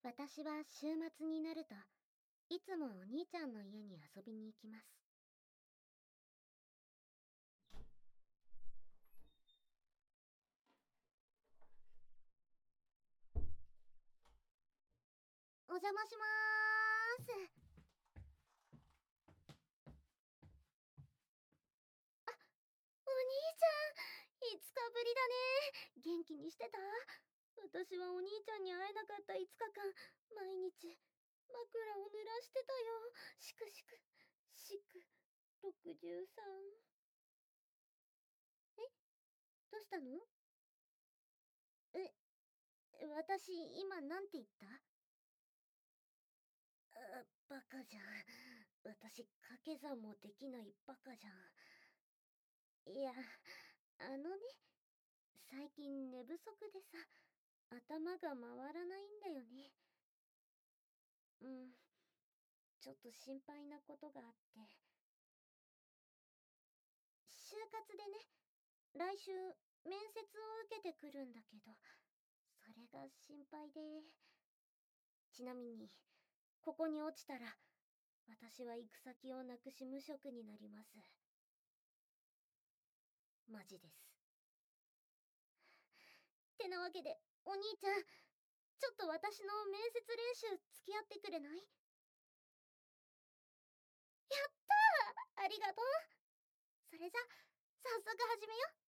私は週末になると、いつもお兄ちゃんの家に遊びに行きます。お邪魔しまーす。お兄ちゃん、5日ぶりだね。元気にしてた？私はお兄ちゃんに会えなかった5日間、毎日、枕を濡らしてたよ。しくしく、しく、63。え、どうしたの？え、私、今なんて言った？バカじゃん。私、掛け算もできないバカじゃん。いや、最近寝不足でさ、頭が回らないんだよね。うん、ちょっと心配なことがあって。就活でね、来週、面接を受けてくるんだけど、それが心配で。ちなみに、ここに落ちたら、私は行く先をなくし無職になります。マジです。てなわけで、お兄ちゃん、ちょっと私の面接練習付き合ってくれない？やったー！ありがとう。それじゃ、早速始めよ。